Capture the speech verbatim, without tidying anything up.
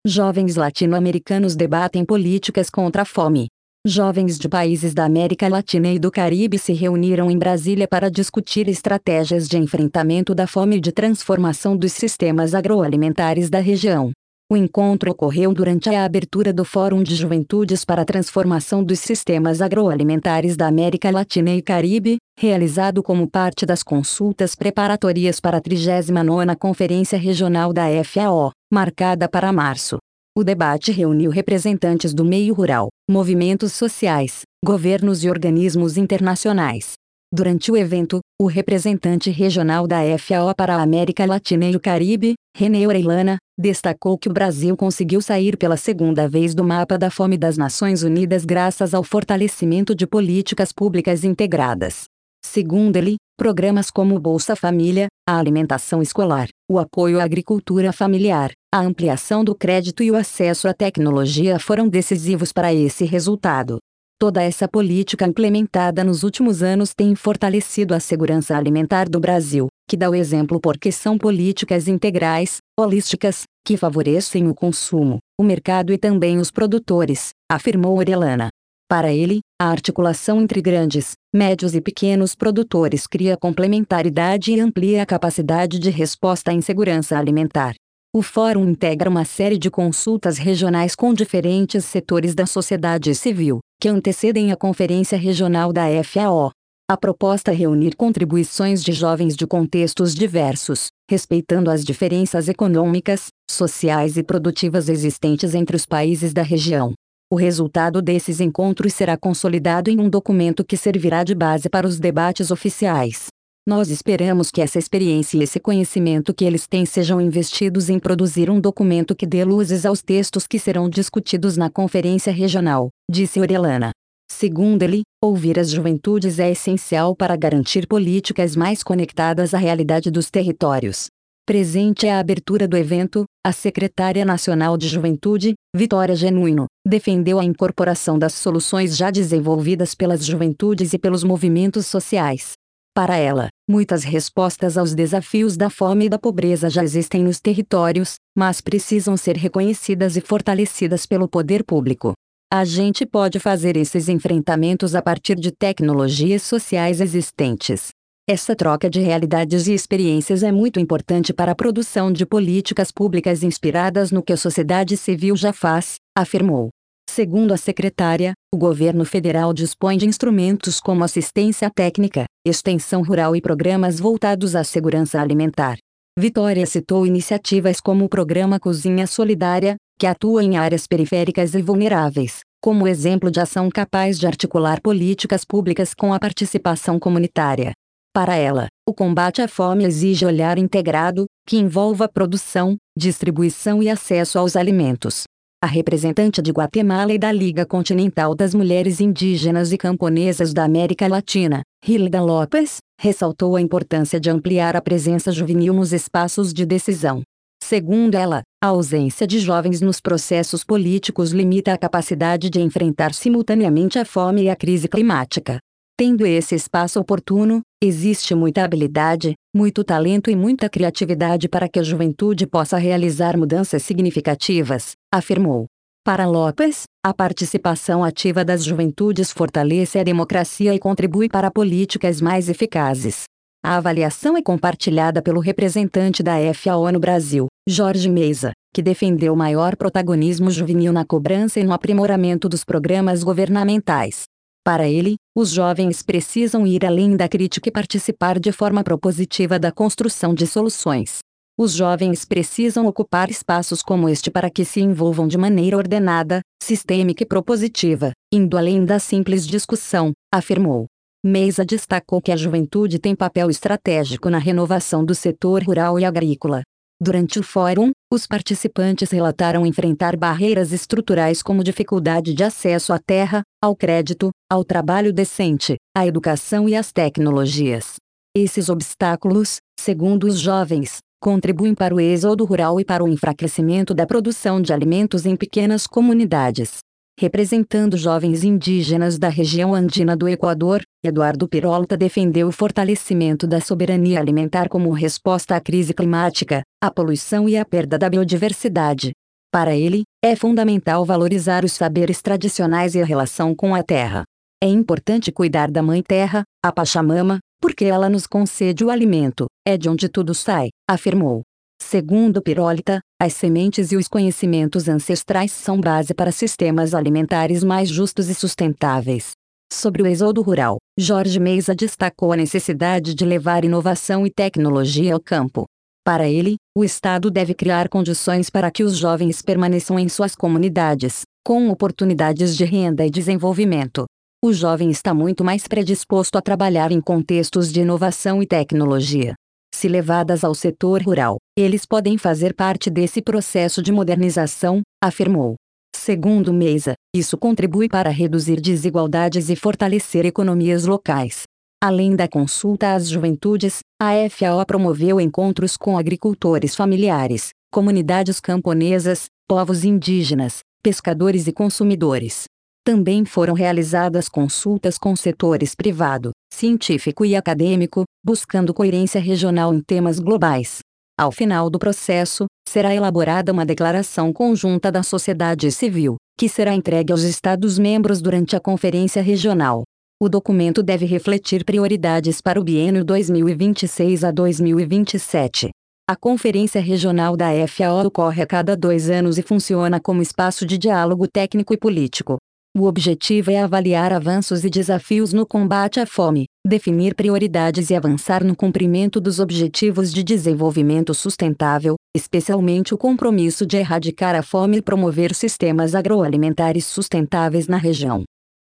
Jovens latino-americanos debatem políticas contra a fome. Jovens de países da América Latina e do Caribe se reuniram em Brasília para discutir estratégias de enfrentamento da fome e de transformação dos sistemas agroalimentares da região. O encontro ocorreu durante a abertura do Fórum de Juventudes para a Transformação dos Sistemas Agroalimentares da América Latina e Caribe, realizado como parte das consultas preparatórias para a trigésima nona Conferência Regional da F A O, marcada para março. O debate reuniu representantes do meio rural, movimentos sociais, governos e organismos internacionais. Durante o evento, o representante regional da F A O para a América Latina e o Caribe, René Orellana, destacou que o Brasil conseguiu sair pela segunda vez do mapa da fome das Nações Unidas graças ao fortalecimento de políticas públicas integradas. Segundo ele, programas como o Bolsa Família, a alimentação escolar, o apoio à agricultura familiar, a ampliação do crédito e o acesso à tecnologia foram decisivos para esse resultado. Toda essa política implementada nos últimos anos tem fortalecido a segurança alimentar do Brasil, que dá o exemplo porque são políticas integrais, holísticas, que favorecem o consumo, o mercado e também os produtores, afirmou Orellana. Para ele, a articulação entre grandes, médios e pequenos produtores cria complementaridade e amplia a capacidade de resposta em segurança alimentar. O fórum integra uma série de consultas regionais com diferentes setores da sociedade civil, que antecedem a Conferência Regional da F A O. A proposta é reunir contribuições de jovens de contextos diversos, respeitando as diferenças econômicas, sociais e produtivas existentes entre os países da região. O resultado desses encontros será consolidado em um documento que servirá de base para os debates oficiais. Nós esperamos que essa experiência e esse conhecimento que eles têm sejam investidos em produzir um documento que dê luzes aos textos que serão discutidos na Conferência Regional, disse Orellana. Segundo ele, ouvir as juventudes é essencial para garantir políticas mais conectadas à realidade dos territórios. Presente à abertura do evento, a secretária nacional de Juventude, Vitória Genuino, defendeu a incorporação das soluções já desenvolvidas pelas juventudes e pelos movimentos sociais. Para ela, muitas respostas aos desafios da fome e da pobreza já existem nos territórios, mas precisam ser reconhecidas e fortalecidas pelo poder público. A gente pode fazer esses enfrentamentos a partir de tecnologias sociais existentes. Essa troca de realidades e experiências é muito importante para a produção de políticas públicas inspiradas no que a sociedade civil já faz, afirmou. Segundo a secretária, o governo federal dispõe de instrumentos como assistência técnica, extensão rural e programas voltados à segurança alimentar. Vitória citou iniciativas como o Programa Cozinha Solidária, que atua em áreas periféricas e vulneráveis, como exemplo de ação capaz de articular políticas públicas com a participação comunitária. Para ela, o combate à fome exige olhar integrado, que envolva produção, distribuição e acesso aos alimentos. A representante de Guatemala e da Liga Continental das Mulheres Indígenas e Camponesas da América Latina, Hilda Lopes, ressaltou a importância de ampliar a presença juvenil nos espaços de decisão. Segundo ela, a ausência de jovens nos processos políticos limita a capacidade de enfrentar simultaneamente a fome e a crise climática. Tendo esse espaço oportuno, existe muita habilidade, muito talento e muita criatividade para que a juventude possa realizar mudanças significativas, afirmou. Para Lopes, a participação ativa das juventudes fortalece a democracia e contribui para políticas mais eficazes. A avaliação é compartilhada pelo representante da F A O no Brasil, Jorge Meza, que defendeu maior protagonismo juvenil na cobrança e no aprimoramento dos programas governamentais. Para ele, os jovens precisam ir além da crítica e participar de forma propositiva da construção de soluções. Os jovens precisam ocupar espaços como este para que se envolvam de maneira ordenada, sistêmica e propositiva, indo além da simples discussão, afirmou. Meza destacou que a juventude tem papel estratégico na renovação do setor rural e agrícola. Durante o fórum, os participantes relataram enfrentar barreiras estruturais como dificuldade de acesso à terra, ao crédito, ao trabalho decente, à educação e às tecnologias. Esses obstáculos, segundo os jovens, contribuem para o êxodo rural e para o enfraquecimento da produção de alimentos em pequenas comunidades. Representando jovens indígenas da região andina do Equador, Eduardo Peralta defendeu o fortalecimento da soberania alimentar como resposta à crise climática, à poluição e à perda da biodiversidade. Para ele, é fundamental valorizar os saberes tradicionais e a relação com a terra. É importante cuidar da Mãe Terra, a Pachamama, porque ela nos concede o alimento, é de onde tudo sai, afirmou. Segundo Pirólita, as sementes e os conhecimentos ancestrais são base para sistemas alimentares mais justos e sustentáveis. Sobre o êxodo rural, Jorge Meza destacou a necessidade de levar inovação e tecnologia ao campo. Para ele, o Estado deve criar condições para que os jovens permaneçam em suas comunidades, com oportunidades de renda e desenvolvimento. O jovem está muito mais predisposto a trabalhar em contextos de inovação e tecnologia. Se levadas ao setor rural, eles podem fazer parte desse processo de modernização, afirmou. Segundo Meza, isso contribui para reduzir desigualdades e fortalecer economias locais. Além da consulta às juventudes, a F A O promoveu encontros com agricultores familiares, comunidades camponesas, povos indígenas, pescadores e consumidores. Também foram realizadas consultas com setores privado, científico e acadêmico, buscando coerência regional em temas globais. Ao final do processo, será elaborada uma declaração conjunta da sociedade civil, que será entregue aos Estados-membros durante a Conferência Regional. O documento deve refletir prioridades para o biênio dois mil e vinte e seis a dois mil e vinte e sete. A Conferência Regional da F A O ocorre a cada dois anos e funciona como espaço de diálogo técnico e político. O objetivo é avaliar avanços e desafios no combate à fome, definir prioridades e avançar no cumprimento dos Objetivos de Desenvolvimento Sustentável, especialmente o compromisso de erradicar a fome e promover sistemas agroalimentares sustentáveis na região.